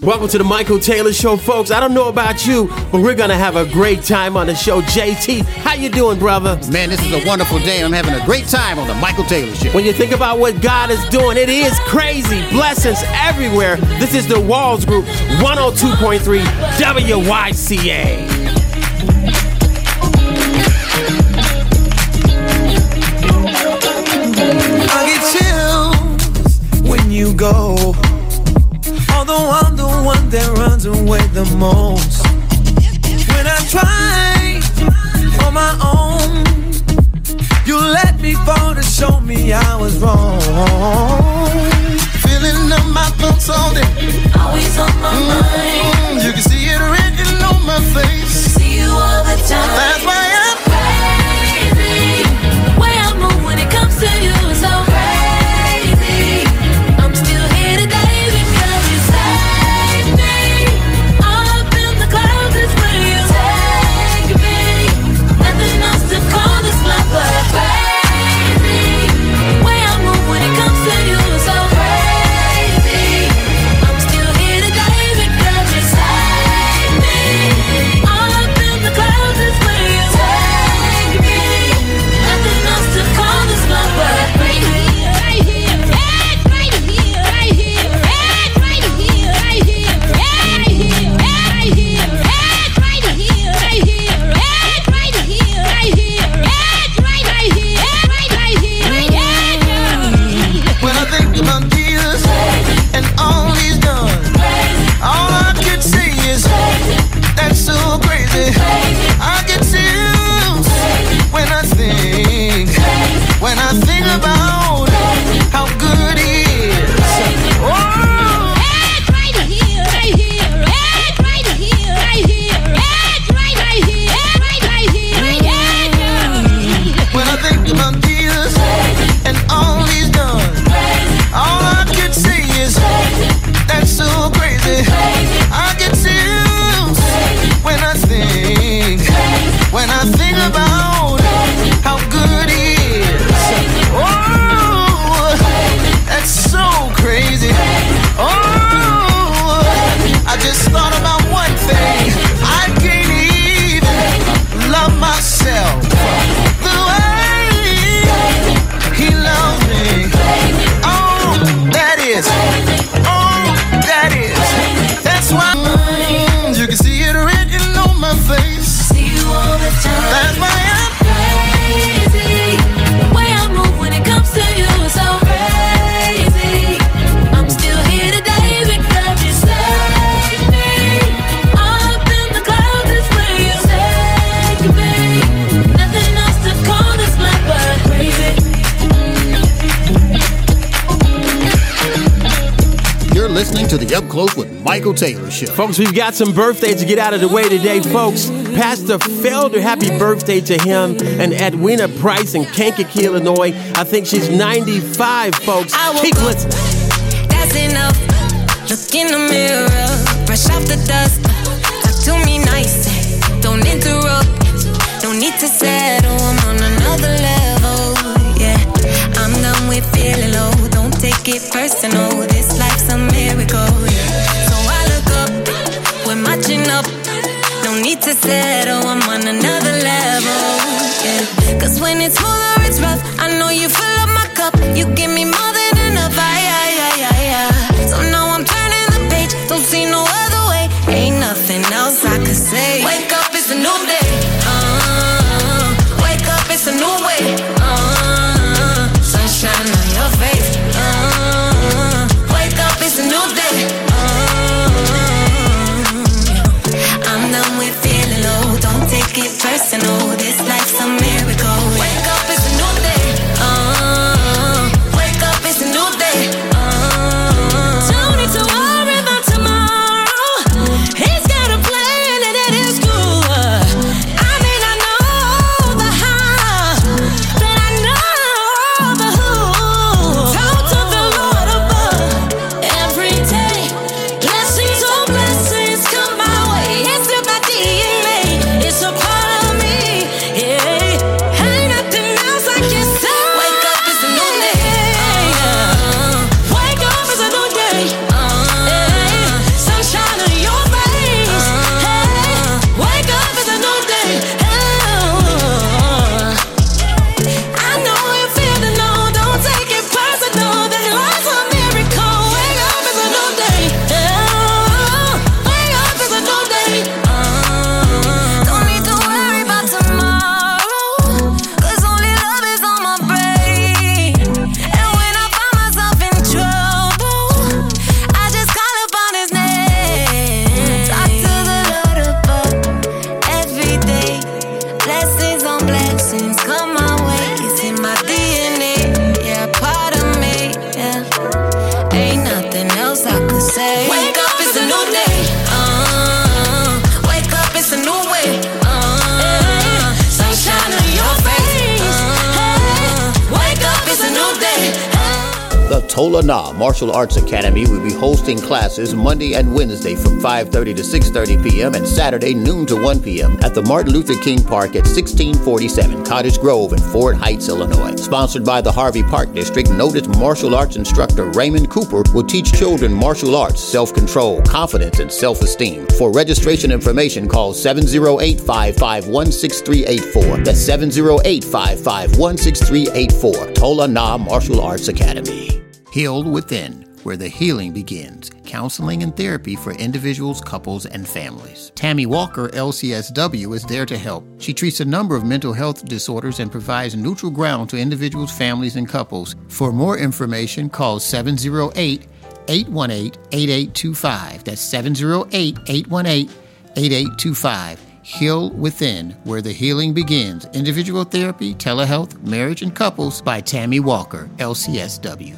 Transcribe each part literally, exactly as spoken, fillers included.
Welcome to the Michael Taylor Show, folks. I don't know about you, but we're going to have a great time on the show. J T, how you doing, brother? Man, this is a wonderful day. I'm having a great time on the Michael Taylor Show. When you think about what God is doing, it is crazy. Blessings everywhere. This is the Walls Group, one oh two point three W Y C A. I get chills when you go. Although I'm the one that runs away the most. When I try on my own, you let me fall to show me I was wrong. Feeling up my thoughts all day, always on my mm-hmm. mind. You can see it written on my face. See you all the time. That's why I'm crazy. The way I move when it comes to you is so crazy. I'm still here today. To the Up Close with Michael Taylor Show. Folks, we've got some birthdays to get out of the way today, folks. Pastor Felder, happy birthday to him. And Edwina Price in Kankakee, Illinois. I think she's ninety-five, folks. Keep listening. That's enough. Look in the mirror. Brush off the dust. Talk to me nice. Don't interrupt. Don't need to settle. I'm on another level. Yeah, I'm done with feeling low. Don't take it personal. This life's a miracle. Yeah. So I look up. We're matching up. No need to settle. I'm on another level. Yeah. Cause when it's full or it's rough, I know you fill up my cup. You give me more than enough. I, I, I, I, I. So now I'm turning the page. Don't see no other way. Ain't nothing else I could say. Wake up, it's a new day. Uh, wake up, it's a new way. Uh, sunshine on your face. Uh, wake up, it's a new day. Uh, I'm done with feeling low. Tola Na Martial Arts Academy will be hosting classes Monday and Wednesday from five thirty to six thirty p.m. and Saturday noon to one p.m. at the Martin Luther King Park at sixteen forty-seven Cottage Grove in Fort Heights, Illinois. Sponsored by the Harvey Park District, noted martial arts instructor Raymond Cooper will teach children martial arts, self-control, confidence, and self-esteem. For registration information, call seven oh eight, five five one, six three eight four. That's seven oh eight, five five one, six three eight four. Tola Na Martial Arts Academy. Heal Within, where the healing begins. Counseling and therapy for individuals, couples, and families. Tammy Walker, L C S W, is there to help. She treats a number of mental health disorders and provides neutral ground to individuals, families, and couples. For more information, call seven oh eight, eight one eight, eight eight two five. That's seven oh eight, eight one eight, eight eight two five. Heal Within, where the healing begins. Individual therapy, telehealth, marriage, and couples by Tammy Walker, L C S W.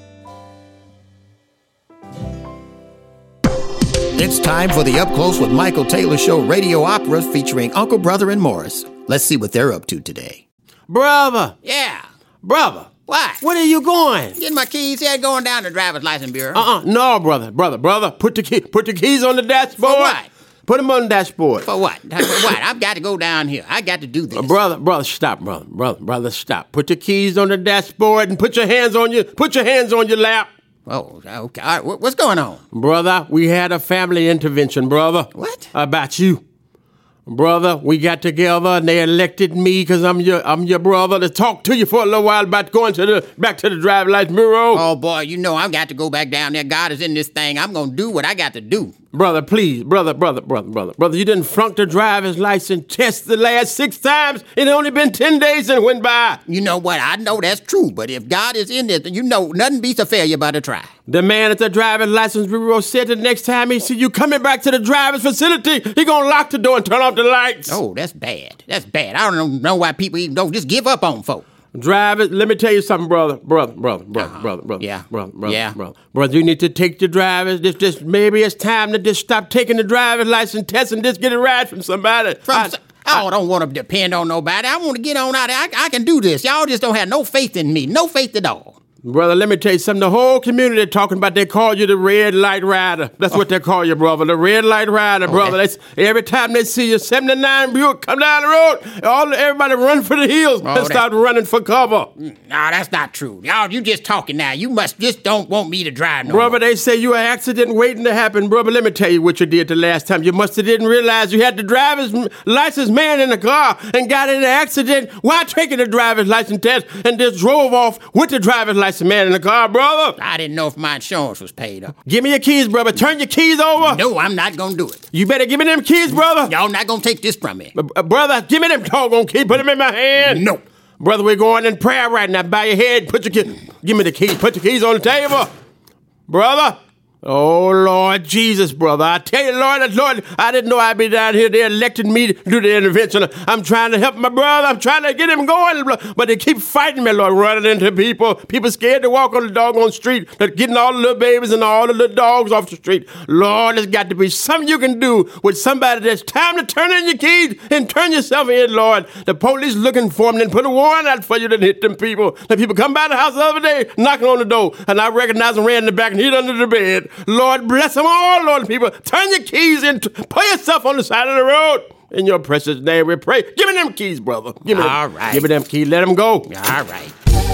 It's time for the Up Close with Michael Taylor Show radio opera featuring Uncle, Brother, and Morris. Let's see what they're up to today. Brother. Yeah. Brother. What? Where are you going? Getting my keys here, going down to the driver's license bureau. Uh-uh. No, brother. Brother, brother. Put the key, put the keys on the dashboard. For what? Put them on the dashboard. For what? For what? I've got to go down here. I got to do this. Uh, brother, brother, stop, brother. Brother, brother, stop. Put your keys on the dashboard and put your hands on your, put your hands on your lap. Oh, okay. All right. What's going on? Brother, we had a family intervention, brother. What? About you. Brother, we got together and they elected me because I'm your I'm your brother to talk to you for a little while about going to the back to the driver's license bureau. Oh, boy, you know I've got to go back down there. God is in this thing. I'm going to do what I got to do. Brother, please, brother, brother, brother, brother, brother, you didn't flunk the driver's license test the last six times. It only been ten days and went by. You know what? I know that's true, but if God is in this, you know nothing beats a failure but a try. The man at the driver's license bureau said the next time he see you coming back to the driver's facility, he gonna lock the door and turn off the lights. Oh, that's bad. That's bad. I don't know why people even don't just give up on folk. Drivers, let me tell you something, brother, brother, brother, brother, Uh-huh. brother, brother, Yeah. brother, brother, Yeah. brother, brother. You need to take the drivers. This, this, maybe it's time to just stop taking the driver's license test and just get a ride from somebody. From I, s- I, don't want to depend on nobody. I want to get on out there. I, I can do this. Y'all just don't have no faith in me. No faith at all. Brother, let me tell you something. The whole community talking about, they call you the red light rider. That's Oh. what they call you, brother. The red light rider, brother. that- They, every time they see you, seventy-nine Buick come down the road, all everybody run for the hills Oh, and that- start running for cover. No, that's not true. Y'all, you just talking now. You must just don't want me to drive no Brother, more. they say you an accident waiting to happen. Brother, let me tell you what you did the last time. You must have didn't realize you had the driver's license man in the car and got in an accident while taking the driver's license test and just drove off with the driver's license man in the car, brother. I didn't know if my insurance was paid up. Give me your keys, brother. Turn your keys over. No, I'm not going to do it. You better give me them keys, brother. Y'all not going to take this from me. Uh, brother, give me them doggone keys. Put them in my hand. No. Brother, we're going in prayer right now. Bow your head. Put your keys. Give me the keys. Put the keys on the table. Brother. Oh, Lord Jesus, brother. I tell you, Lord, Lord, I didn't know I'd be down here. They elected me to do the intervention. I'm trying to help my brother. I'm trying to get him going, but they keep fighting me, Lord, running into people. People scared to walk on the doggone street. They're getting all the little babies and all the little dogs off the street. Lord, there's got to be something you can do with somebody that's time to turn in your keys and turn yourself in, Lord. The police looking for them and put a warrant out for you to hit them people. The people come by the house the other day, knocking on the door, and I recognized them, ran in the back and hid under the bed. Lord, bless them all, Lord, people. Turn your keys in. Put yourself on the side of the road. In your precious name we pray. Give me them keys, brother. Give me All them. right. Give me them keys. Let them go. All right.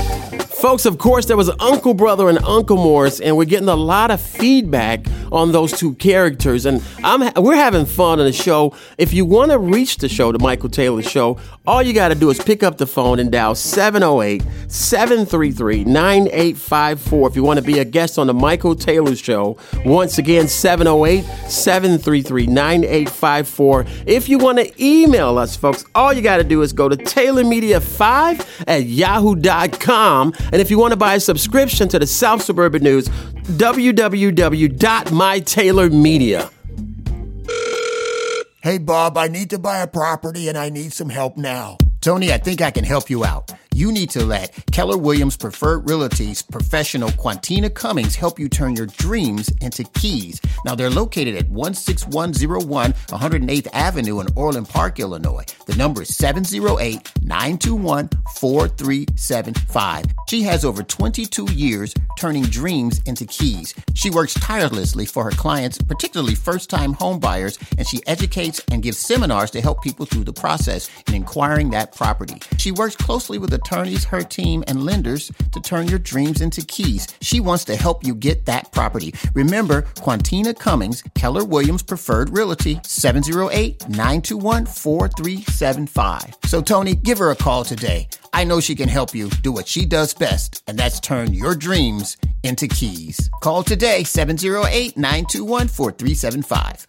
Folks, of course, there was Uncle Brother and Uncle Morris, and we're getting a lot of feedback on those two characters, and I'm we're having fun on the show. If you want to reach the show, the Michael Taylor Show, all you got to do is pick up the phone and dial seven oh eight, seven three three, nine eight five four if you want to be a guest on the Michael Taylor Show. Once again, seven oh eight, seven three three, nine eight five four. If you want to email us, folks, all you got to do is go to taylor media five at yahoo dot com. And if you want to buy a subscription to the South Suburban News, w w w dot my taylor media. Hey, Bob, I need to buy a property and I need some help now. Tony, I think I can help you out. You need to let Keller Williams Preferred Realty's professional Quantina Cummings help you turn your dreams into keys. Now, they're located at one six one zero one one hundred eighth Avenue in Orland Park, Illinois. The number is seven oh eight, nine two one, four three seven five. She has over twenty-two years turning dreams into keys. She works tirelessly for her clients, particularly first-time home buyers, and she educates and gives seminars to help people through the process in acquiring that property. She works closely with attorneys, her team, and lenders to turn your dreams into keys. She wants to help you get that property. Remember, Quantina Cummings, Keller Williams Preferred Realty, seven oh eight, nine two one, four three seven five. So, Tony, give her a call today. I know she can help you do what she does best, and that's turn your dreams into keys. Call today, seven oh eight, nine two one, four three seven five.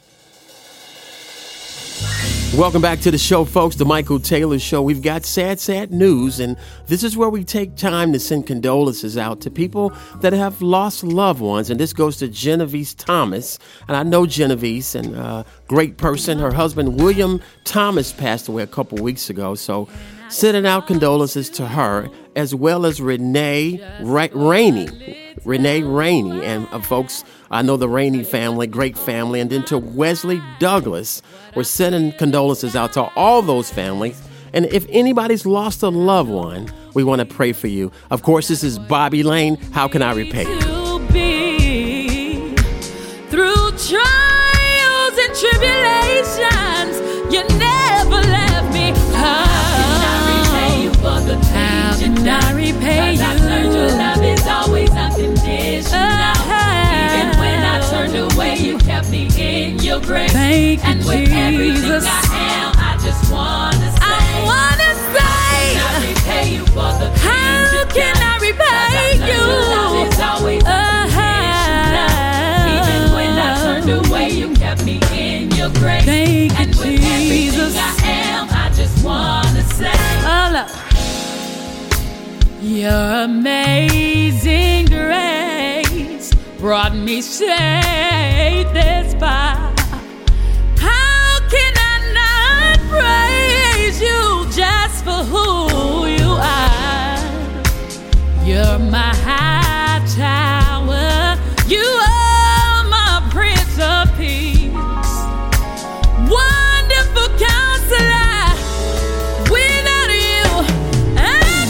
Welcome back to the show, folks, the Michael Taylor Show. We've got sad, sad news, and this is where we take time to send condolences out to people that have lost loved ones, and this goes to Genevieve Thomas, and I know Genevieve, and uh, great person. Her husband, William Thomas, passed away a couple weeks ago, so sending out condolences to her, as well as Renee Ra- Rainey. Renee Rainey, and uh, folks, I know the Rainey family, great family, and then to Wesley Douglas. We're sending condolences out to all those families. And if anybody's lost a loved one, we want to pray for you. Of course, this is Bobby Lane. How can I repay you? Through trials and tribulations, you never left me. How can I repay you for the things you done? How can I repay you? 'Cause I've learned your love is always unconditional. Even when I turned away, you kept me in your grace. Thank you, and with everything I am, I just wanna say, I wanna say, how can I repay you for the things how you can done? I repay you? Your love is always unconditional. Even when I turned away, you kept me in your grace. Thank you, and with Jesus. Everything I am, I just wanna say, oh, look. Your amazing grace brought me safe this far. How can I not praise you just for who you are? You're my high tower. You are my Prince of Peace. Wonderful Counselor. Without you, I'm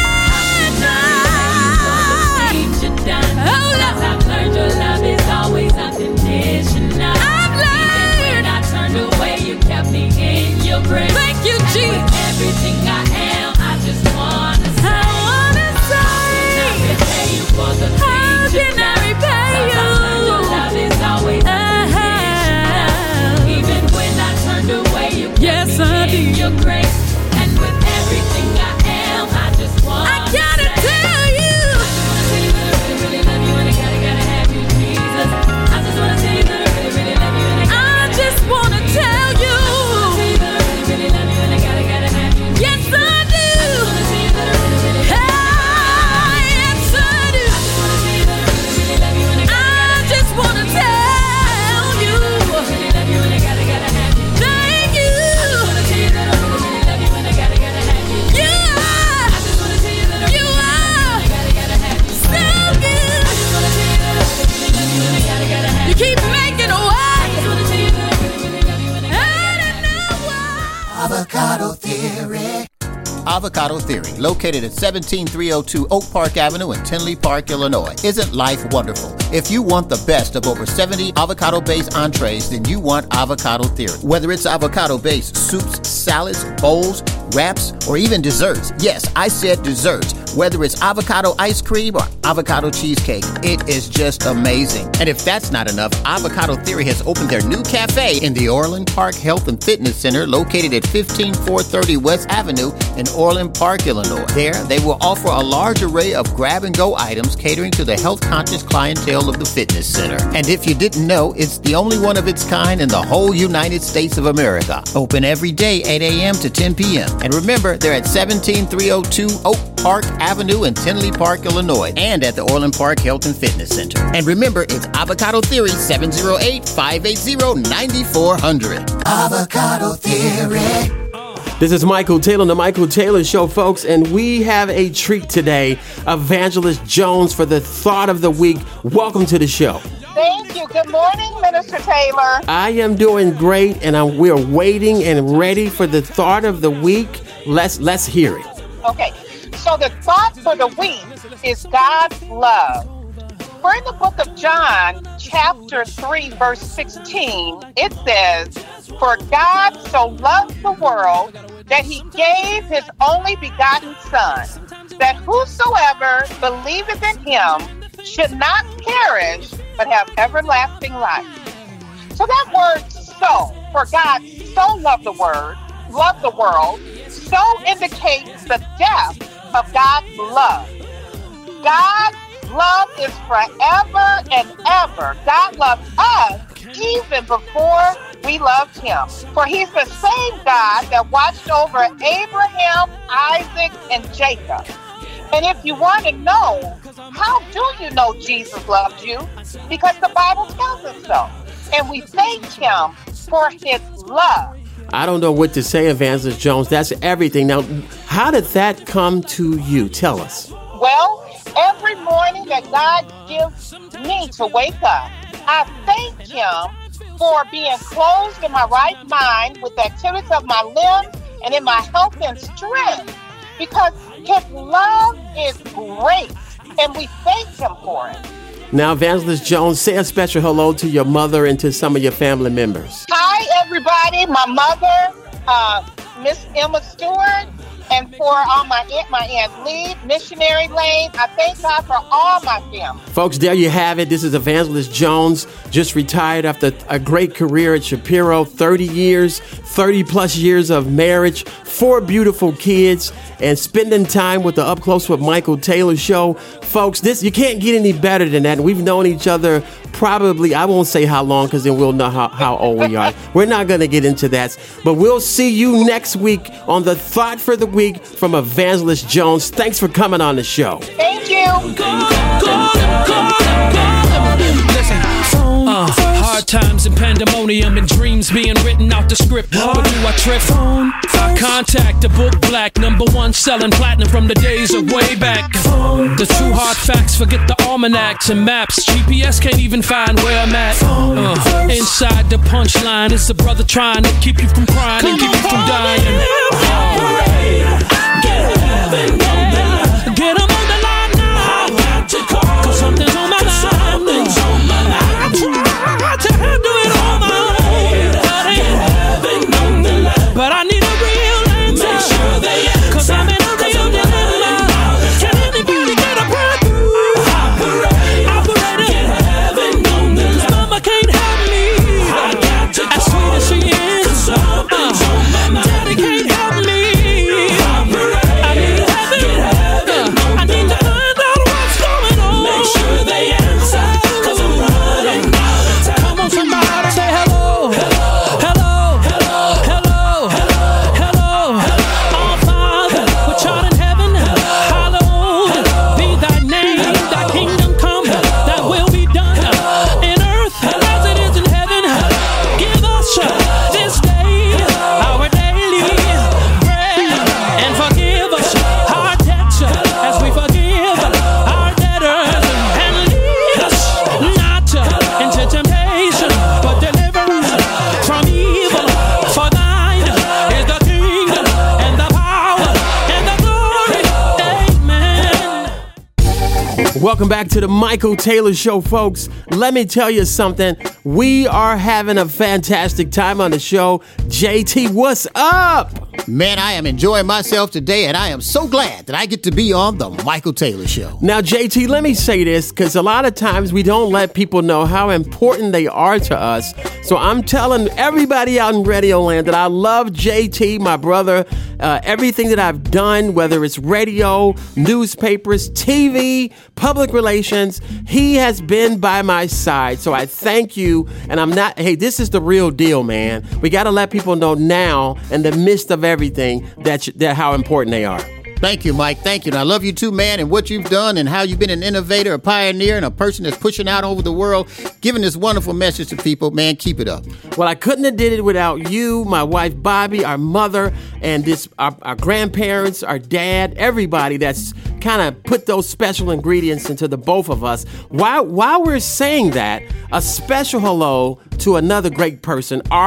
not. Oh, Lord. I've learned your love is always unconditional. I've learned. Even when I turned away, you kept me in your grace. Thank you, Jesus. Everything I am, I just wanna say, I wanna say, how can I repay you for the things you done? How can I repay you? I've learned your love is always unconditional. Even when I turned away, you kept yes, me I in did. Your grace. And with everything I am, I just wanna I gotta say, tell you, I just wanna tell you that I really, really love you, and I gotta, gotta have you, Jesus. I just wanna tell you that I really, really love you, and I gotta, I just wanna tell you, I just wanna tell you that I really, really love you, and I gotta, gotta have you, Jesus. Yes, I do. I just wanna tell you that I really, really love you. Ah, yes, I do. I just wanna tell you that I really, really love you, and I gotta, I gotta just wanna tell you, I really love you, and I gotta, gotta have you. Thank you. I just wanna tell you that I really, really love you, and I gotta, gotta have you. You are. I just wanna tell you that I really, really love you, and I gotta, gotta have you. So good. I just wanna tell you that I really, really love you, and I gotta, gotta have you. You keep making a way. I just wanna tell you that I really, really love you, and I gotta, I don't know why. Avocado Theory. Avocado Theory, located at one seven three oh two Oak Park Avenue in Tinley Park, Illinois. Isn't life wonderful? If you want the best of over seventy avocado-based entrees, then you want Avocado Theory. Whether it's avocado-based soups, salads, bowls, wraps, or even desserts. Yes, I said desserts. Whether it's avocado ice cream or avocado cheesecake, it is just amazing. And if that's not enough, Avocado Theory has opened their new cafe in the Orland Park Health and Fitness Center, located at fifteen four thirty West Avenue in Orland Park, Illinois. There, they will offer a large array of grab-and-go items catering to the health-conscious clientele of the fitness center. And if you didn't know, it's the only one of its kind in the whole United States of America. Open every day, eight a.m. to ten p.m. And remember, they're at one seven three oh two Oak Park Avenue in Tinley Park, Illinois, and at the Orland Park Health and Fitness Center. And remember, it's Avocado Theory, seven oh eight, five eight zero, nine four zero zero. Avocado Theory. This is Michael Taylor, the Michael Taylor Show, folks, and we have a treat today. Evangelist Jones for the Thought of the Week. Welcome to the show. Thank you. Good morning, Minister Taylor. I am doing great, and I'm, we're waiting and ready for the Thought of the Week. Let's let's hear it. Okay. So So the thought for the week is God's love. For in the book of John, chapter three, verse sixteen, it says, "For God so loved the world that he gave his only begotten Son, that whosoever believeth in him should not perish, but have everlasting life." So that word "so," for God so loved the word, loved the world, so indicates the depth of God's love. God's love is forever and ever. God loved us even before we loved him. For he's the same God that watched over Abraham, Isaac, and Jacob. And if you want to know, how do you know Jesus loved you? Because the Bible tells us so. And we thank him for his love. I don't know what to say, Evangelist Jones. That's everything. Now, how did that come to you? Tell us. Well, every morning that God gives me to wake up, I thank him for being clothed in my right mind with the activities of my limbs and in my health and strength, because his love is great, and we thank him for it. Now, Evangelist Jones, say a special hello to your mother and to some of your family members. Hi, everybody. My mother, uh, Miss Emma Stewart, and for all my aunt, my Aunt Lee, Missionary Lane. I thank God for all my family. Folks, there you have it. This is Evangelist Jones, just retired after a great career at Shapiro, thirty years, thirty plus years of marriage, four beautiful kids, and spending time with the Up Close with Michael Taylor show. Folks, this you can't get any better than that. We've known each other probably, I won't say how long, because then we'll know how, how old we are. We're not going to get into that. But we'll see you next week on the Thought for the Week from Evangelist Jones. Thanks for coming on the show. Thank you. Go, go, go, go. Listen. Uh, hard times and pandemonium and dreams being written out the script. But do I trip? I contact the book black, number one selling platinum from the days of way back. The true hard facts, forget the almanacs and maps. G P S can't even find where I'm at. Uh, inside the punchline is the brother trying to keep you from crying and keep you from dying. Get heaven on the line. Get them on the line now. I got to call. Cause something's on my mind. Something's on my mind. I tried to do it on my own. But, get heaven on the line. But I need a real answer. Make sure they answer. Cause I'm in a real dilemma. Can anybody get a breakthrough? Operate. Operate. Get heaven on the line. Cause mama can't help me. I got to call. As sweet as she is. Cause something's uh, on my mind. Daddy can't help me. Welcome back to the Michael Taylor Show, folks. Let me tell you something. We are having a fantastic time on the show. J T, what's up? Man, I am enjoying myself today, and I am so glad that I get to be on the Michael Taylor Show. Now, J T, let me say this, because a lot of times we don't let people know how important they are to us. So I'm telling everybody out in Radio Land that I love J T, my brother. Uh, everything that I've done, whether it's radio, newspapers, T V, public relations, he has been by my side. So I thank you. And I'm not, hey, this is the real deal, man. We got to let people know now, in the midst of everything, that, that how important they are. Thank you, Mike. Thank you. And I love you too, man, and what you've done and how you've been an innovator, a pioneer, and a person that's pushing out over the world, giving this wonderful message to people. Man, keep it up. Well, I couldn't have did it without you, my wife, Bobby, our mother, and this our, our grandparents, our dad, everybody that's kind of put those special ingredients into the both of us. While, while we're saying that, a special hello to another great person, our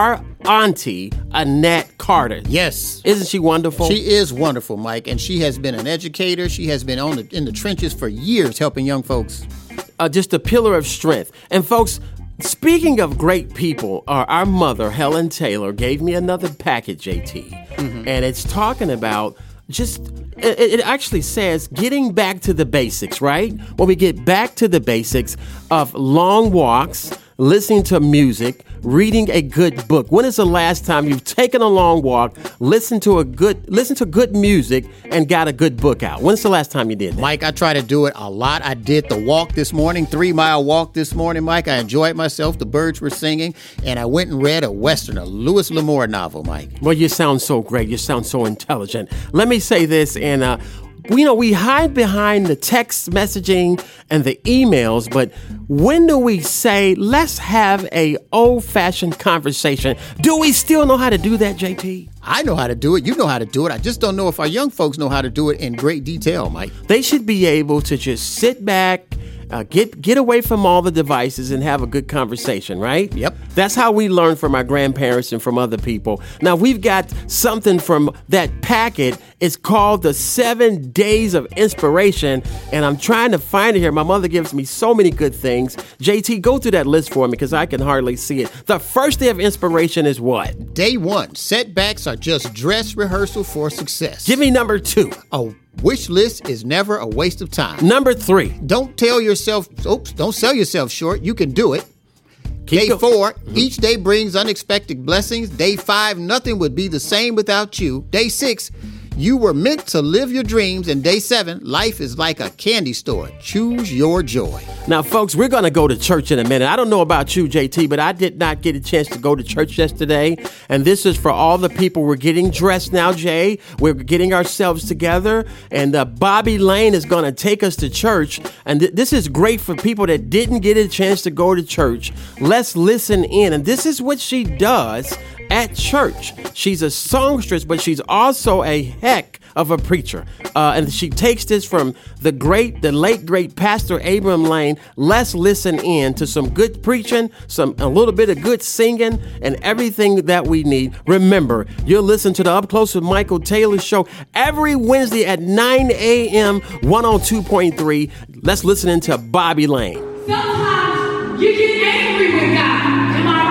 auntie, Annette Carter. Yes. Isn't she wonderful? She is wonderful, Mike, and she has been an educator. She has been on the, in the trenches for years helping young folks. Uh, just a pillar of strength. And folks, speaking of great people, uh, our mother, Helen Taylor, gave me another package, J T. Mm-hmm. And it's talking about just, it, it actually says getting back to the basics, right? When we get back to the basics of long walks, listening to music, reading a good book. When is the last time you've taken a long walk, listened to a good, listened to good music, and got a good book out? When's the last time you did that? Mike, I try to do it a lot. I did the walk this morning, three-mile walk this morning, Mike. I enjoyed myself. The birds were singing, and I went and read a Western, a Louis L'Amour novel, Mike. Well, you sound so great. You sound so intelligent. Let me say this, and uh, you know, we hide behind the text messaging and the emails, but when do we say, let's have a old-fashioned conversation? Do we still know how to do that, J T? I know how to do it. You know how to do it. I just don't know if our young folks know how to do it in great detail, Mike. They should be able to just sit back, Uh, get get away from all the devices and have a good conversation, right? Yep. That's how we learn from our grandparents and from other people. Now, we've got something from that packet. It's called the Seven Days of Inspiration, and I'm trying to find it here. My mother gives me so many good things. J T, go through that list for me because I can hardly see it. The first day of inspiration is what? Day one, setbacks are just dress rehearsal for success. Give me number two. A wish list is never a waste of time. Number three. Don't tell yourself, oops, don't sell yourself short. You can do it. Keep Day go- four, mm-hmm. Each day brings unexpected blessings. Day five, nothing would be the same without you. Day six, you were meant to live your dreams. And day seven, life is like a candy store. Choose your joy. Now, folks, we're going to go to church in a minute. I don't know about you, J T, but I did not get a chance to go to church yesterday. And this is for all the people. We're getting dressed now, Jay. We're getting ourselves together. And uh, Bobby Lane is going to take us to church. And th- this is great for people that didn't get a chance to go to church. Let's listen in. And this is what she does at church. She's a songstress, but she's also a heck of a preacher. Uh, and she takes this from the great, the late, great Pastor Abram Lane. Let's listen in to some good preaching, some a little bit of good singing, and everything that we need. Remember, you're listening to the Up Close with Michael Taylor show every Wednesday at nine a.m., one oh two point three. Let's listen in to Bobby Lane. Sometimes you get angry with God. Am I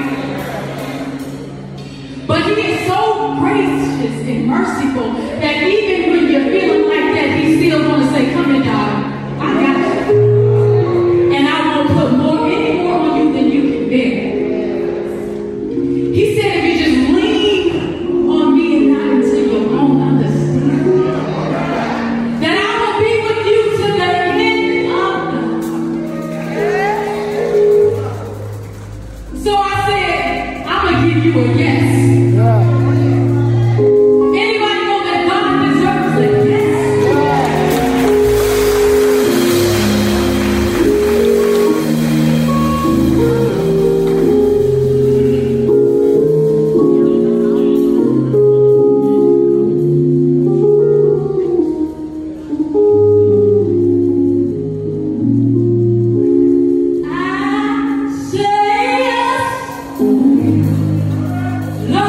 right? But he is so gracious and merciful that even when you're feeling like that, he still want to say, come here, daughter. I got you. And I won't put more, any more on you than you can bear. He said, if you just lean on me and not into your own understanding, then I will be with you to the end of the. So I said, I'm going to give you a yes. Anybody know that God deserves a yes? I say yes, Lord.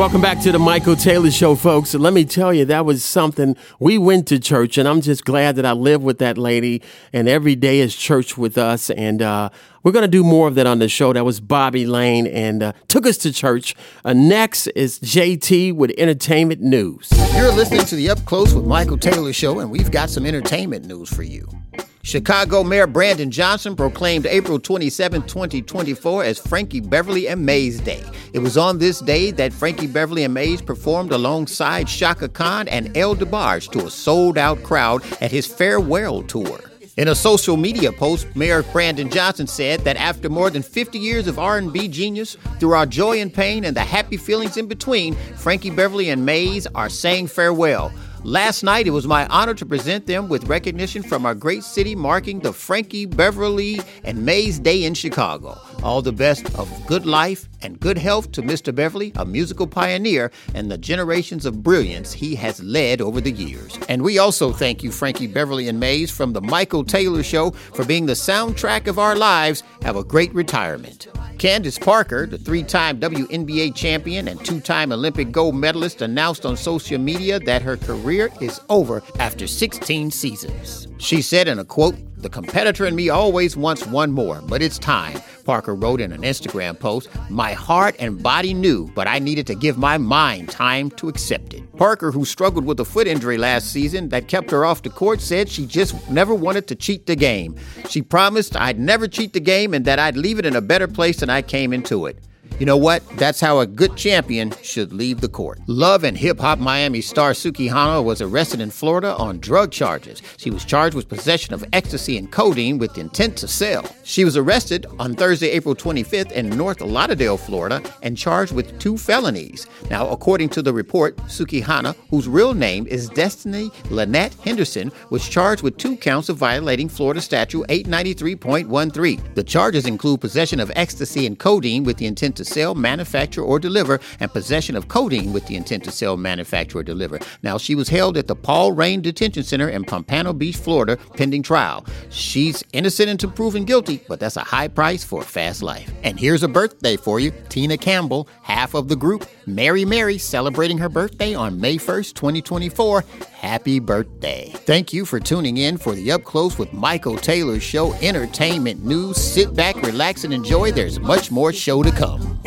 Welcome back to the Michael Taylor Show, folks. Let me tell you, that was something. We went to church, and I'm just glad that I live with that lady, and every day is church with us. And uh, we're going to do more of that on the show. That was Bobby Lane, and uh, took us to church. Uh, next is J T with entertainment news. You're listening to the Up Close with Michael Taylor Show, and we've got some entertainment news for you. Chicago Mayor Brandon Johnson proclaimed April twenty-seventh, twenty twenty-four as Frankie Beverly and Maze Day. It was on this day that Frankie Beverly and Maze performed alongside Chaka Khan and El DeBarge to a sold-out crowd at his farewell tour. In a social media post, Mayor Brandon Johnson said that after more than fifty years of R and B genius, through our joy and pain and the happy feelings in between, Frankie Beverly and Maze are saying farewell. Last night, it was my honor to present them with recognition from our great city marking the Frankie Beverly and Maze Day in Chicago. All the best of good life and good health to Mister Beverly, a musical pioneer, and the generations of brilliance he has led over the years. And we also thank you, Frankie Beverly and Maze, from the Michael Taylor Show, for being the soundtrack of our lives. Have a great retirement. Candace Parker, the three-time W N B A champion and two-time Olympic gold medalist, announced on social media that her career is over after sixteen seasons. She said in a quote, "The competitor in me always wants one more, but it's time," Parker wrote in an Instagram post. "My heart and body knew, but I needed to give my mind time to accept it." Parker, who struggled with a foot injury last season that kept her off the court, said she just never wanted to cheat the game. She promised I'd never cheat the game and that I'd leave it in a better place than I came into it. You know what? That's how a good champion should leave the court. Love and hip-hop Miami star Suki Hana was arrested in Florida on drug charges. She was charged with possession of ecstasy and codeine with intent to sell. She was arrested on Thursday, April twenty-fifth in North Lauderdale, Florida, and charged with two felonies. Now, according to the report, Suki Hana, whose real name is Destiny Lynette Henderson, was charged with two counts of violating Florida Statute eight ninety-three point one three. The charges include possession of ecstasy and codeine with the intent to sell, manufacture, or deliver, and possession of codeine with the intent to sell, manufacture, or deliver. Now, she was held at the Paul Rain Detention Center in Pompano Beach, Florida, pending trial. She's innocent until proven guilty, but that's a high price for a fast life. And here's a birthday for you. Tina Campbell, half of the group Mary Mary, celebrating her birthday on May first, twenty twenty-four. Happy birthday. Thank you for tuning in for the Up Close with Michael Taylor Show entertainment news. Sit back, relax, and enjoy. There's much more show to come.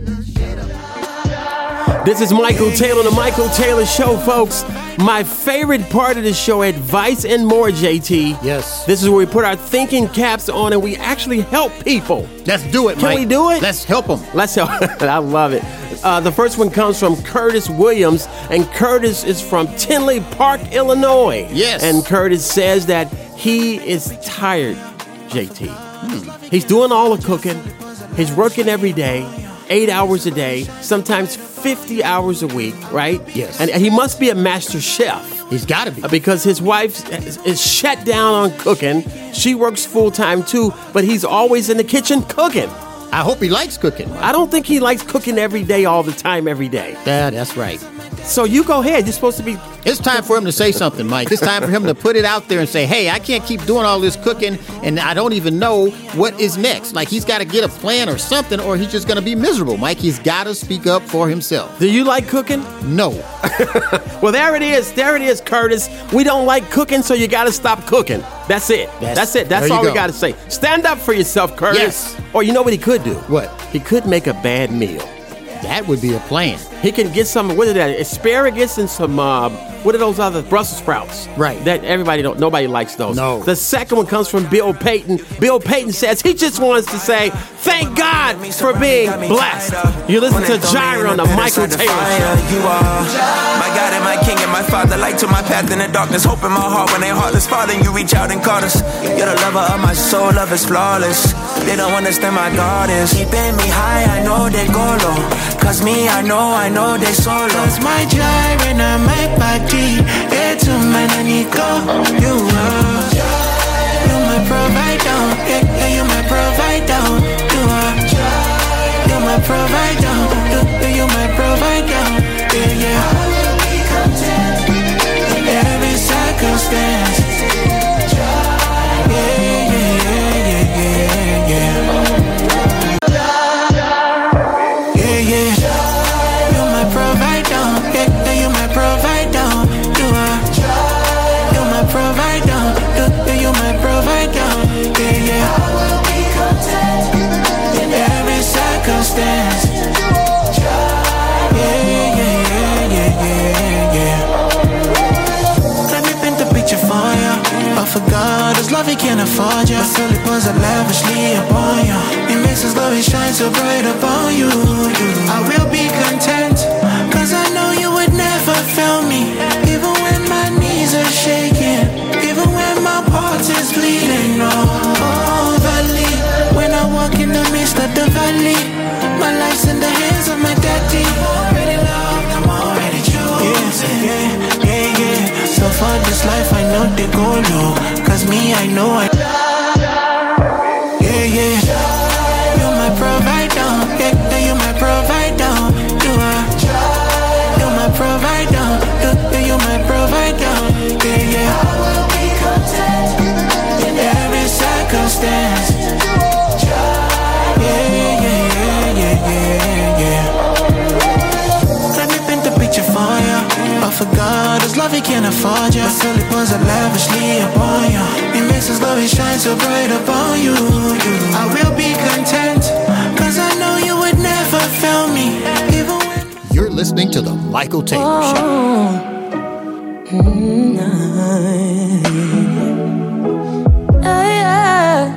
This is Michael Taylor, the Michael Taylor Show, folks. My favorite part of the show, advice and more, J T. Yes. This is where we put our thinking caps on and we actually help people. Let's do it, Can Mike. we do it? Let's help them. Let's help. I love it. Uh, the first one comes from Curtis Williams, and Curtis is from Tinley Park, Illinois. Yes. And Curtis says that he is tired, J T. Hmm. He's doing all the cooking. He's working every day, eight hours a day, sometimes fifty hours a week, right? Yes. And he must be a master chef. He's got to be. Because his wife is shut down on cooking. She works full-time too, but he's always in the kitchen cooking. I hope he likes cooking. I don't think he likes cooking every day, all the time, every day. Yeah, that's right. So you go ahead. You're supposed to be... It's time for him to say something, Mike. It's time for him to put it out there and say, hey, I can't keep doing all this cooking and I don't even know what is next. Like, he's got to get a plan or something or he's just going to be miserable, Mike. He's got to speak up for himself. Do you like cooking? No. Well, there it is. There it is, Curtis. We don't like cooking, so you got to stop cooking. That's it. That's, That's it. That's all go. we got to say. Stand up for yourself, Curtis. Yes. Or you know what he could do? What? He could make a bad meal. That would be a plan. He can get some, what is that, asparagus and some, uh, what are those other, Brussels sprouts? Right. That everybody don't, nobody likes those. No. The second one comes from Bill Payton. Bill Payton says he just wants to say, thank God for being blessed. You listen to Jireh on the Michael Taylor Show. You are my God and my King and my Father, light to my path in the darkness, hope in my heart when they heartless. Father, you reach out and caught us. You're the lover of my soul, love is flawless. They don't understand my God is keeping me high, I know they go low. Cause me, I know, I know they solo. Cause my Jireh and my body, it's a man I need go. You are, you my provider, yeah, yeah, you my provider. You are, you my provider, you, you my provider. Yeah, yeah. I will be content in every circumstance. Yeah, yeah, yeah, yeah, yeah, yeah. Yeah, yeah. You're my provider. love, he can't afford you. But still he pours up lavishly upon you. He makes his glory shine so bright upon you. I will be content, cause I know you would never fail me. Even when my knees are shaking, even when my heart is bleeding. Oh, valley, when I walk in the midst of the valley, my life's in the hands of my daddy. Already loved, I'm already chosen. Yeah, yeah, yeah. So for this life I know they go low, cause me I know I. Yeah, yeah. You my provider, yeah, you my provider. You are, you my provider, you, you my provider. Yeah, yeah. I will be content in every circumstance. Yeah, yeah, yeah, yeah, yeah, yeah. Let me paint the picture for you. But for God, his love he can't afford you. But still he pours up lavishly upon you. He makes his glory shine so bright upon you. I will be content, cause I know you would never fail me. Even when You're listening to The Michael Taylor Show. Mm-hmm. Yeah,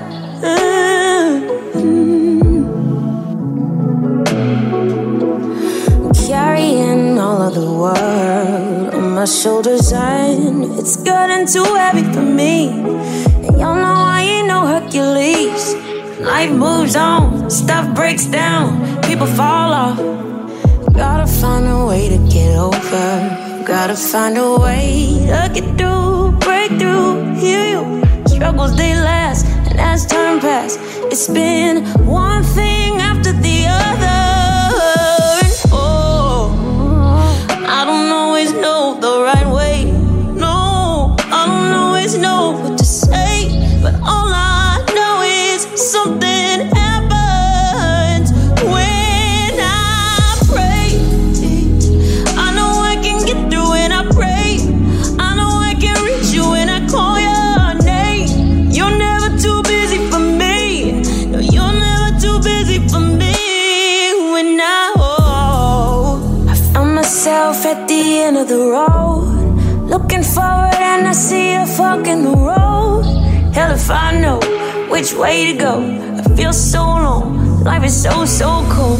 mm-hmm. Carrying all of the world on my shoulders, and it's getting too heavy for me. And y'all know I ain't no Hercules. Life moves on, stuff breaks down, people fall off. Gotta find a way to get over. Gotta find a way to get through, break through, heal you. Struggles they last, and as time pass, it's been one thing after the other. And oh, I don't always know the right way. No, I don't always know what to say, but all I know is something happens when I pray. I know I can get through when I pray. I know I can reach you when I call your name. You're never too busy for me. No, you're never too busy for me. When I, oh, I found myself at the end of the road, looking forward and I see a fork in the road. Hell if I know which way to go. I feel so alone. Life is so, so cold.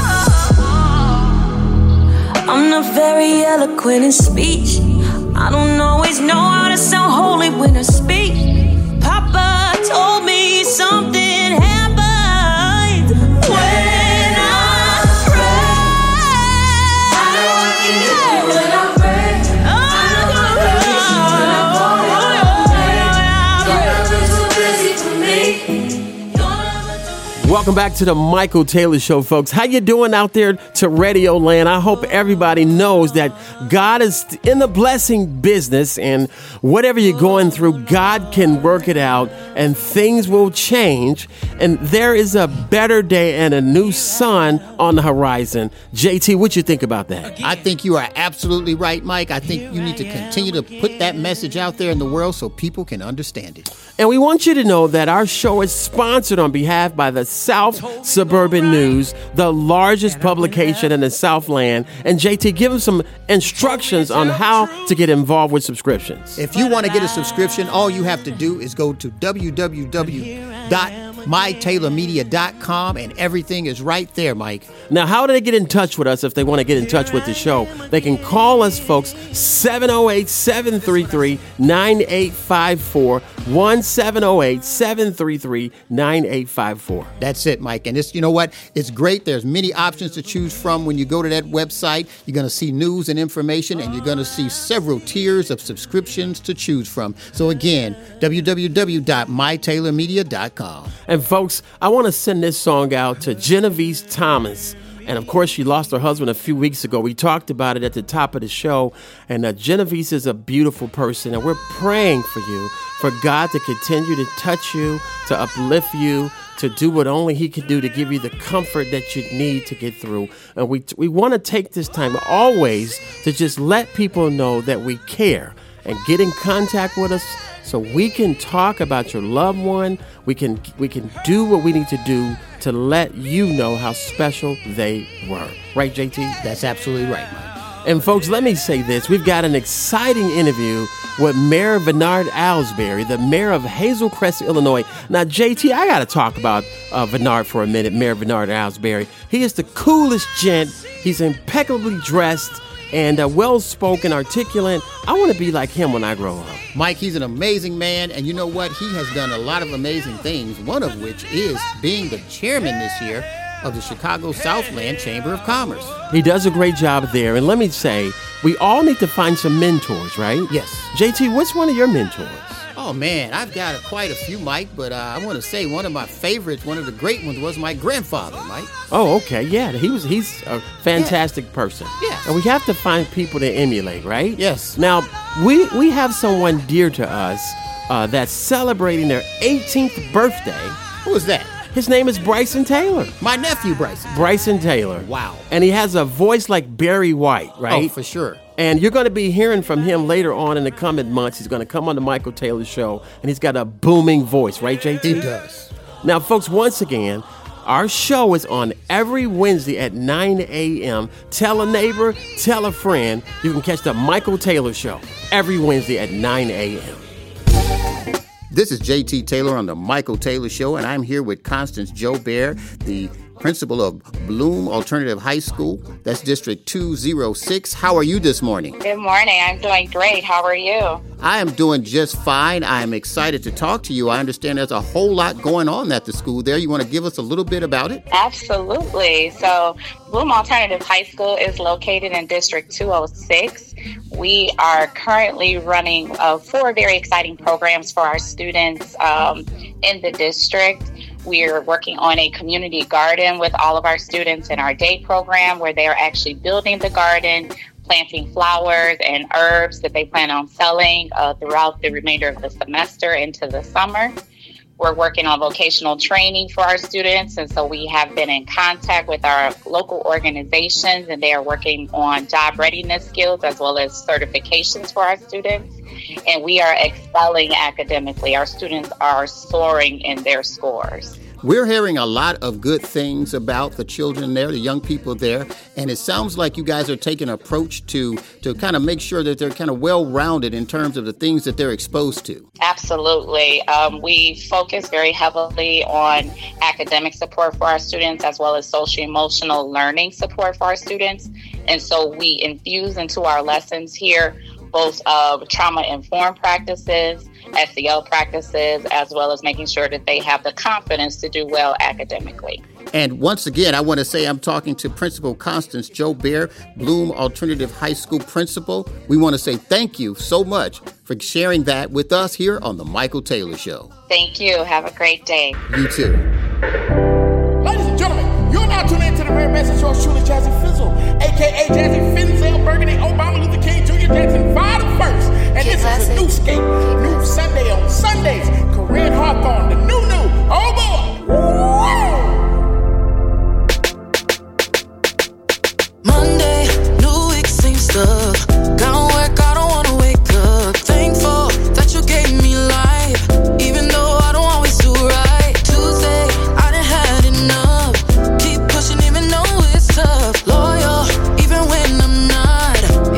I'm not very eloquent in speech. I don't always know how to sound holy when I speak. Papa told me something happened when I pray. I know I can get through when I pray. I know I can reach you when I call your name. You're never too busy for me. You're never too. Welcome back to the Michael Taylor Show, folks. How you doing out there to Radio Land? I hope everybody knows that God is in the blessing business, and whatever you're going through, God can work it out, and things will change, and there is a better day and a new sun on the horizon. J T, what you think about that? I think you are absolutely right, Mike. I think you need to continue to put that message out there in the world so people can understand it. And we want you to know that our show is sponsored on behalf by the South Suburban News, the largest publication in the Southland. And J T, give them some instructions on how to get involved with subscriptions. If you want to get a subscription, all you have to do is go to w w w dot my taylor media dot com, and everything is right there, Mike. Now, how do they get in touch with us if they want to get in touch with the show? They can call us, folks, seven oh eight, seven three three, nine eight five four, one seven oh eight, seven three three, nine eight five four. That's it, Mike. And it's, you know what? It's great. There's many options to choose from. When you go to that website, you're going to see news and information, and you're going to see several tiers of subscriptions to choose from. So again, w w w dot my taylor media dot com. And folks, I want to send this song out to Genevieve Thomas. And of course, she lost her husband a few weeks ago. We talked about it at the top of the show. And uh, Genevieve is a beautiful person. And we're praying for you, for God to continue to touch you, to uplift you, to do what only he can do to give you the comfort that you need to get through. And we, we want to take this time always to just let people know that we care and get in contact with us, so we can talk about your loved one. We can we can do what we need to do to let you know how special they were. Right, J T? That's absolutely right, Mike. And folks, let me say this. We've got an exciting interview with Mayor Bernard Alsberry, the mayor of Hazel Crest, Illinois. Now, J T, I got to talk about uh, Bernard for a minute, Mayor Bernard Alsberry. He is the coolest gent. He's impeccably dressed and uh, well-spoken, articulate. I want to be like him when I grow up. Mike, he's an amazing man, and you know what? He has done a lot of amazing things, one of which is being the chairman this year of the Chicago Southland Chamber of Commerce. He does a great job there, and let me say, we all need to find some mentors, right? Yes. J T, what's one of your mentors? Oh, man, I've got a, quite a few, Mike, but uh, I want to say one of my favorites, one of the great ones, was my grandfather, Mike. Oh, okay, yeah, he was he's a fantastic yeah. person. Yes. And we have to find people to emulate, right? Yes. Now, we, we have someone dear to us uh, that's celebrating their eighteenth birthday. Who is that? His name is Bryson Taylor. My nephew, Bryson. Bryson Taylor. Wow. And he has a voice like Barry White, right? Oh, for sure. And you're going to be hearing from him later on in the coming months. He's going to come on the Michael Taylor Show, and he's got a booming voice, right, J T? He does. Now, folks, once again, our show is on every Wednesday at nine a.m. Tell a neighbor, tell a friend. You can catch the Michael Taylor Show every Wednesday at nine a.m. This is J T Taylor on the Michael Taylor Show, and I'm here with Constance Joubert, the principal of Bloom Alternative High School. That's District two oh six. How are you this morning? Good morning. I'm doing great. How are you? I am doing just fine. I am excited to talk to you. I understand there's a whole lot going on at the school there. You want to give us a little bit about it? Absolutely. So Bloom Alternative High School is located in District two oh six. We are currently running uh, four very exciting programs for our students um, in the district. We're working on a community garden with all of our students in our day program, where they are actually building the garden, planting flowers and herbs that they plan on selling uh, throughout the remainder of the semester into the summer. We're working on vocational training for our students, and so we have been in contact with our local organizations, and they are working on job readiness skills as well as certifications for our students. And we are excelling academically. Our students are soaring in their scores. We're hearing a lot of good things about the children there, the young people there, and it sounds like you guys are taking an approach to to kind of make sure that they're kind of well-rounded in terms of the things that they're exposed to. Absolutely. Um, we focus very heavily on academic support for our students as well as social-emotional learning support for our students. And so we infuse into our lessons here both of trauma-informed practices, S E L practices, as well as making sure that they have the confidence to do well academically. And once again, I want to say I'm talking to Principal Constance Joubert, Bloom Alternative High School Principal. We want to say thank you so much for sharing that with us here on The Michael Taylor Show. Thank you. Have a great day. You too. Ladies and gentlemen, you're now tuned into the very best of yours truly, Jazzy Fizzle, a k a. Jazzy Finzel Burgundy Obama Luther King Junior Jackson five the first. And this is a new skate, new Sunday on Sundays. Corinne Hawthorne, the new new. Oh boy! Monday, new week, same stuff. Gotta work, I don't wanna wake up. Thankful that you gave me life, even though I don't always do right. Tuesday, I done had enough. Keep pushing even though it's tough. Loyal, even when I'm not.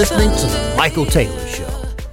listening to The Michael Taylor Show.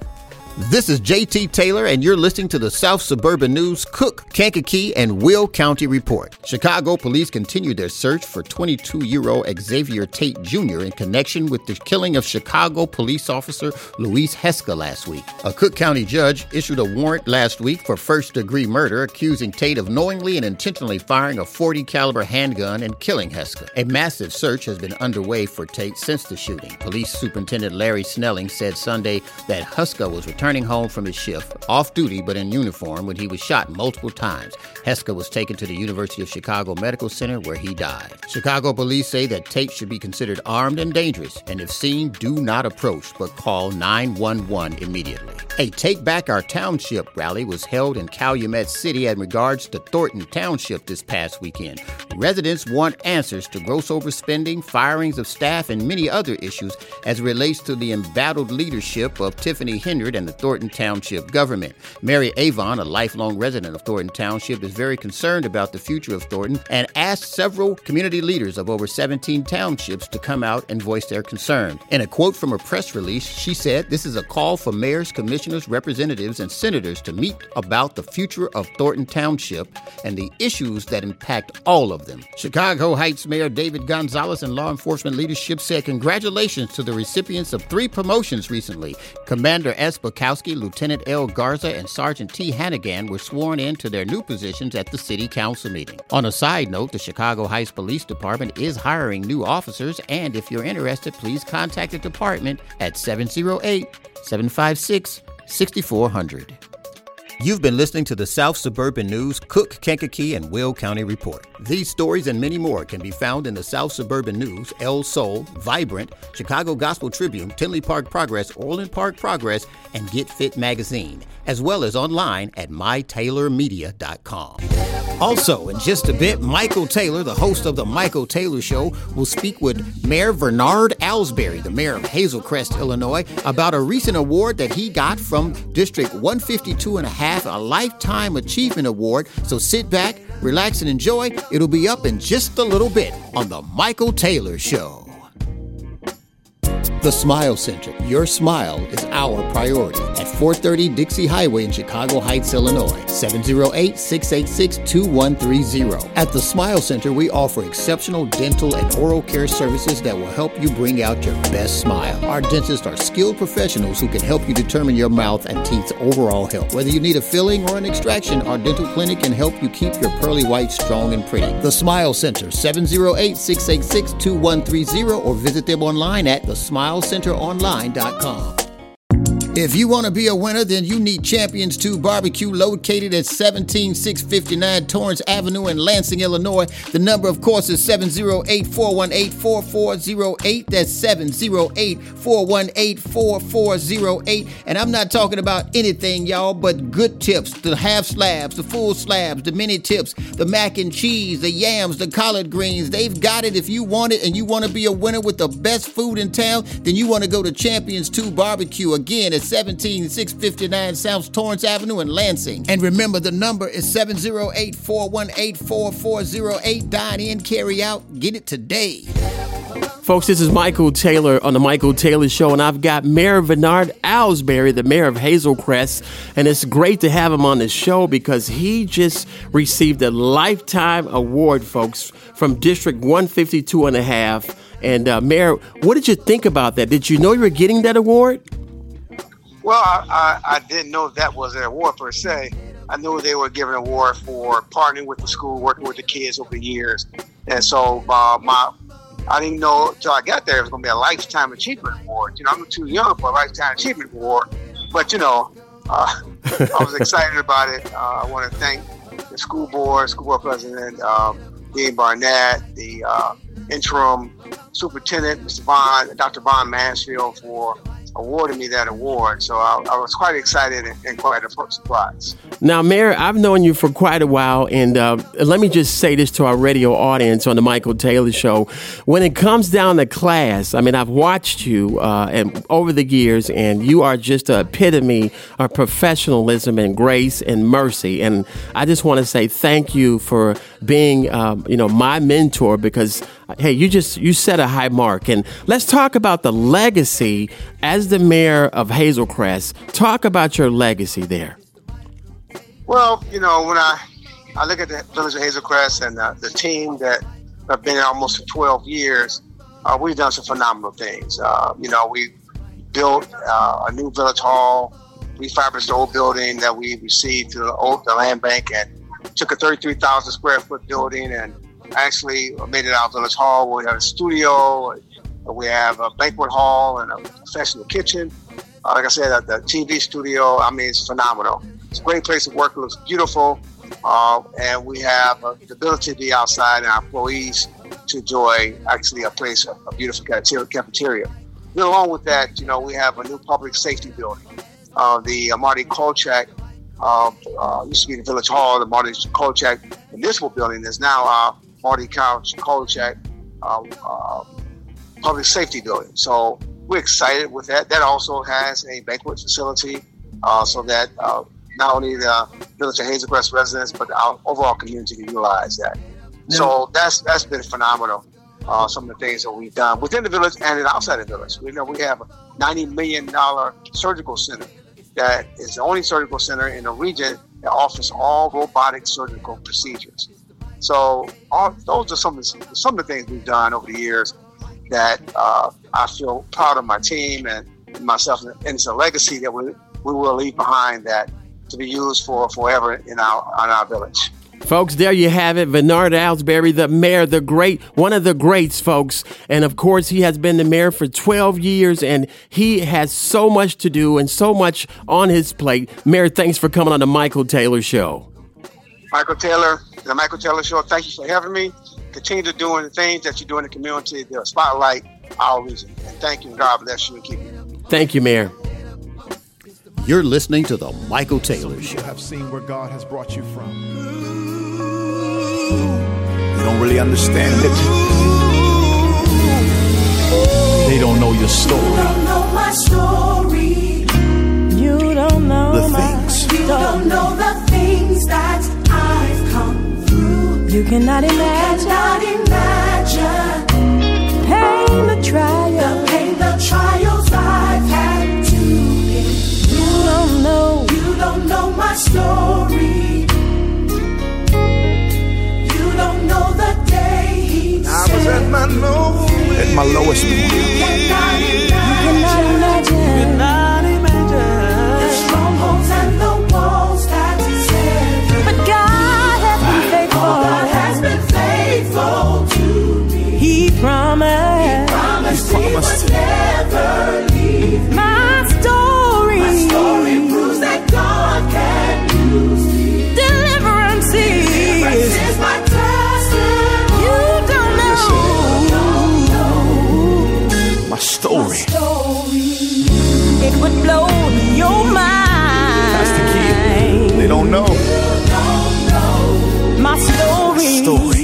This is J T Taylor, and you're listening to the South Suburban News Cook, Kankakee, and Will County Report. Chicago police continued their search for twenty-two-year-old Xavier Tate Junior in connection with the killing of Chicago police officer Luis Heska last week. A Cook County judge issued a warrant last week for first-degree murder, accusing Tate of knowingly and intentionally firing a forty caliber handgun and killing Heska. A massive search has been underway for Tate since the shooting. Police Superintendent Larry Snelling said Sunday that Heska was returning home from his shift, off-duty but in uniform, when he was shot multiple times. Heska was taken to the University of Chicago Medical Center, where he died. Chicago police say that Tate should be considered armed and dangerous, and if seen, do not approach, but call nine one one immediately. A Take Back Our Township rally was held in Calumet City in regards to Thornton Township this past weekend. Residents want answers to gross overspending, firings of staff, and many other issues as it relates to the embattled leadership of Tiffany Hindred and the Thornton Township government. Mary Avon, a lifelong resident of Thornton Township, is very concerned about the future of Thornton and asked several community leaders of over seventeen townships to come out and voice their concern. In a quote from a press release, she said, "This is a call for mayors, commissioners, representatives, and senators to meet about the future of Thornton Township and the issues that impact all of them." Chicago Heights Mayor David Gonzalez and law enforcement leadership said congratulations to the recipients of three promotions recently. Commander S. Bukowski, Lieutenant L. Garza, and Sergeant T. Hannigan were sworn in to their new positions at the City Council meeting. On a side note, the Chicago Heights Police Department is hiring new officers, and if you're interested, please contact the department at seven oh eight, seven five six, six four zero zero. You've been listening to the South Suburban News Cook, Kankakee, and Will County Report. These stories and many more can be found in the South Suburban News, El Sol, Vibrant, Chicago Gospel Tribune, Tinley Park Progress, Orland Park Progress, and Get Fit Magazine, as well as online at my taylor media dot com. Also, in just a bit, Michael Taylor, the host of The Michael Taylor Show, will speak with Mayor Bernard Alsberry, the mayor of Hazel Crest, Illinois, about a recent award that he got from District one fifty-two and a half, a Lifetime Achievement Award. So sit back, relax, and enjoy. It'll be up in just a little bit on The Michael Taylor Show. The Smile Center. Your smile is our priority. At four thirty Dixie Highway in Chicago Heights, Illinois. seven oh eight, six eight six, two one three zero. At the Smile Center, we offer exceptional dental and oral care services that will help you bring out your best smile. Our dentists are skilled professionals who can help you determine your mouth and teeth's overall health. Whether you need a filling or an extraction, our dental clinic can help you keep your pearly white strong and pretty. The Smile Center, seven oh eight, six eight six, two one three zero, or visit them online at the smile center online dot com. If you want to be a winner, then you need Champions two Barbecue, located at seventeen six fifty-nine Torrance Avenue in Lansing, Illinois. The number, of course, is seven oh eight, four one eight, four four oh eight. That's seven oh eight, four one eight, four four oh eight. And I'm not talking about anything, y'all, but good tips. The half slabs, the full slabs, the mini tips, the mac and cheese, the yams, the collard greens. They've got it. If you want it and you want to be a winner with the best food in town, then you want to go to Champions two Barbecue. Again, it's seventeen six fifty-nine South Torrance Avenue in Lansing. And remember, the number is seven oh eight, four one eight, four four oh eight. Dine in, carry out, get it today. Folks, this is Michael Taylor on The Michael Taylor Show, and I've got Mayor Bernard Alsberry, the mayor of Hazel Crest, and it's great to have him on the show because he just received a Lifetime Award, folks, from District one fifty-two and a half. And uh, Mayor, what did you think about that? Did you know you were getting that award? Well, I, I, I didn't know that was an award per se. I knew they were giving an award for partnering with the school, working with the kids over the years. And so uh, my, I didn't know until I got there it was going to be a Lifetime Achievement Award. You know, I'm too young for a Lifetime Achievement Award. But, you know, uh, I was excited about it. Uh, I want to thank the school board, school board president, um, Dean Barnett, the uh, interim superintendent, Mister Vaughn, Doctor Vaughn Mansfield, for awarded me that award. So I, I was quite excited and, and quite a surprise. Now, Mayor, I've known you for quite a while, and uh, let me just say this to our radio audience on the Michael Taylor Show. When it comes down to class, I mean, I've watched you uh, and over the years, and you are just an epitome of professionalism and grace and mercy. And I just want to say thank you for being, um, you know, my mentor, because, hey, you just you set a high mark. And let's talk about the legacy as the mayor of Hazel Crest. Talk about your legacy there. Well, you know, when I, I look at the village of Hazel Crest and uh, the team that have been there almost for twelve years, uh, we've done some phenomenal things. Uh, you know, we built uh, a new village hall, refurbished the old building that we received through the, old, the land bank, and took a thirty-three thousand square foot building and actually made it our village hall. We have a studio, we have a banquet hall and a professional kitchen. Uh, like I said, the T V studio, I mean, it's phenomenal. It's a great place to work. It looks beautiful. Uh, and we have uh, the ability to be outside and our employees to enjoy actually a place, a, a beautiful cafeteria. And along with that, you know, we have a new public safety building. Uh, the uh, Marty Kolchak, uh, uh, used to be the Village Hall. The Marty Kolchak municipal building is now our Marty Kolchak uh, uh, public safety building. So we're excited with that. That also has a banquet facility uh, so that uh, not only the Village of Hazel Crest residents, but our overall community can utilize that. Yeah. So that's that's been phenomenal. Uh, some of the things that we've done within the village and outside the village. We know we have a ninety million dollars surgical center that is the only surgical center in the region that offers all robotic surgical procedures. So all, those are some of, the, some of the things we've done over the years that uh, I feel proud of my team and myself, and it's a legacy that we we will leave behind that to be used for forever in our in our village. Folks, there you have it. Bernard Alsberry, the mayor, the great, one of the greats, folks. And of course, he has been the mayor for twelve years, and he has so much to do and so much on his plate. Mayor, thanks for coming on the Michael Taylor Show. Michael Taylor, the Michael Taylor Show, thank you for having me. Continue to doing the things that you do in the community to spotlight our region. And thank you, and God bless you and keep you. Thank you, Mayor. You're listening to the Michael Taylor Show. You have seen where God has brought you from. You don't really understand it. They don't know your story. You don't know my story. You don't know the my things. You don't know the things that I've come through. You cannot imagine. You cannot imagine. Pain, the trial. The pain, the trials I've had to endure. You don't know. You don't know my story. Don't know the day he I was at my lowest, at my lowest point. You cannot imagine, you cannot imagine the strongholds and the walls that separate. But God has been faithful. Oh, God has been faithful to me. He promised, he promised he, promised. He would never leave me. My story, my story proves that God can use me. Deliverance is, Deliverance is my My story. My story. It would blow your mind. That's the key. They don't know. You don't know. My story. My story.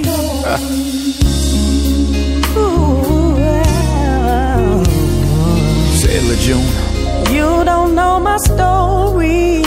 Ooh, well. Say it, LeJune. You don't know my story.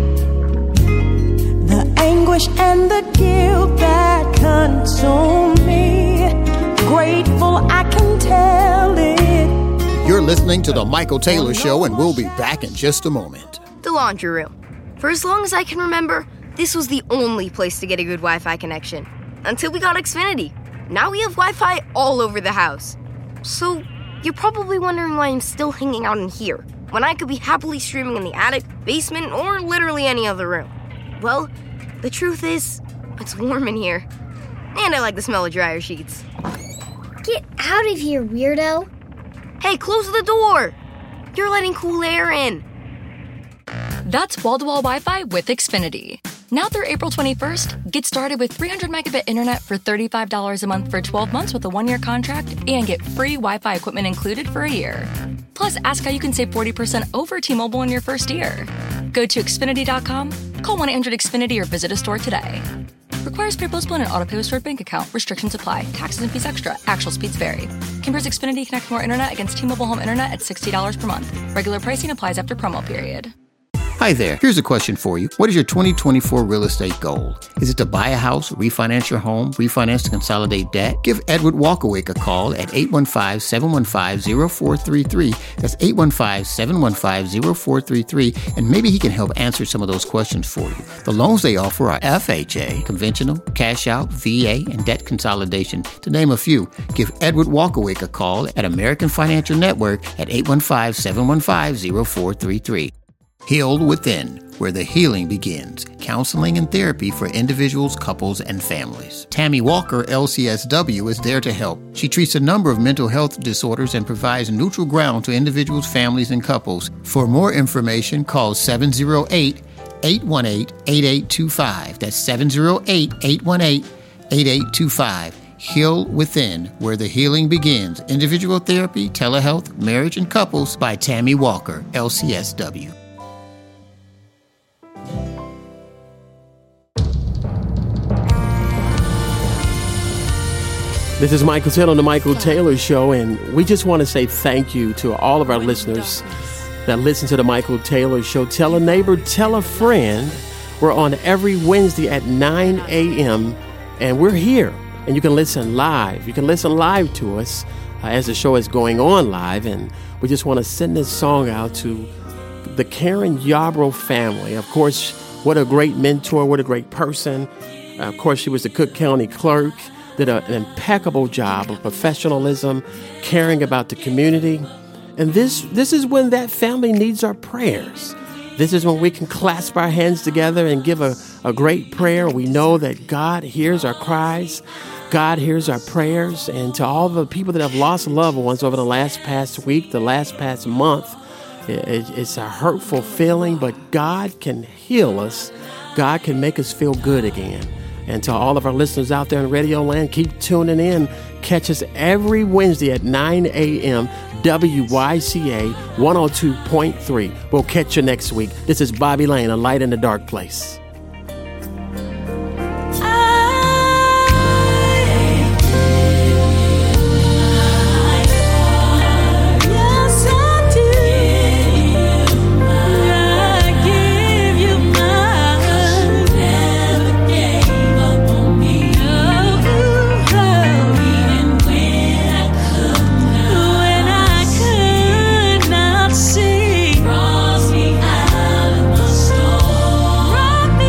The anguish and the guilt that consume me. Grateful I can tell it. You're listening to The Michael Taylor Show, and we'll be back in just a moment. The laundry room. For as long as I can remember, this was the only place to get a good Wi-Fi connection. Until we got Xfinity. Now we have Wi-Fi all over the house. So, you're probably wondering why I'm still hanging out in here, when I could be happily streaming in the attic, basement, or literally any other room. Well, the truth is, it's warm in here. And I like the smell of dryer sheets. Get out of here, weirdo. Hey, close the door! You're letting cool air in. That's wall-to-wall Wi-Fi with Xfinity. Now through April twenty-first, get started with three hundred megabit internet for thirty-five dollars a month for twelve months with a one-year contract and get free Wi-Fi equipment included for a year. Plus, ask how you can save forty percent over T-Mobile in your first year. Go to Xfinity dot com, call one eight hundred X Finity or visit a store today. Requires pay postponed and auto-pay with stored bank account. Restrictions apply. Taxes and fees extra. Actual speeds vary. Compares Xfinity Connect More Internet against T-Mobile Home Internet at sixty dollars per month. Regular pricing applies after promo period. Hi there. Here's a question for you. What is your twenty twenty-four real estate goal? Is it to buy a house, refinance your home, refinance to consolidate debt? Give Edward Walkerwick a call at eight one five, seven one five, zero four three three. That's eight one five, seven one five, zero four three three, and maybe he can help answer some of those questions for you. The loans they offer are F H A, conventional, cash out, V A, and debt consolidation, to name a few. Give Edward Walkerwick a call at American Financial Network at eight one five, seven one five, zero four three three. Heal Within, where the healing begins. Counseling and therapy for individuals, couples, and families. Tammy Walker, L C S W, is there to help. She treats a number of mental health disorders and provides neutral ground to individuals, families, and couples. For more information, call seven oh eight, eight one eight, eight eight two five. That's seven oh eight, eight one eight, eight eight two five. Heal Within, where the healing begins. Individual therapy, telehealth, marriage, and couples by Tammy Walker, L C S W. This is Michael Taylor on The Michael Taylor Show, and we just want to say thank you to all of our listeners that listen to The Michael Taylor Show. Tell a neighbor, tell a friend. We're on every Wednesday at nine a.m., and we're here, and you can listen live. You can listen live to us uh, as the show is going on live, and we just want to send this song out to the Karen Yarbrough family. Of course, what a great mentor, what a great person. Uh, of course, she was the Cook County clerk. Did a, an impeccable job of professionalism, caring about the community. And this this is when that family needs our prayers. This is when we can clasp our hands together and give a, a great prayer. We know that God hears our cries. God hears our prayers. And to all the people that have lost loved ones over the last past week, the last past month, it, it's a hurtful feeling, but God can heal us. God can make us feel good again. And to all of our listeners out there in Radio Land, keep tuning in. Catch us every Wednesday at nine a.m. W Y C A one oh two point three. We'll catch you next week. This is Bobby Lane, A Light in the Dark Place. See, cross me out of my storm.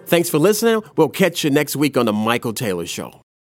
Thanks for listening. We'll catch you next week on The Michael Taylor Show.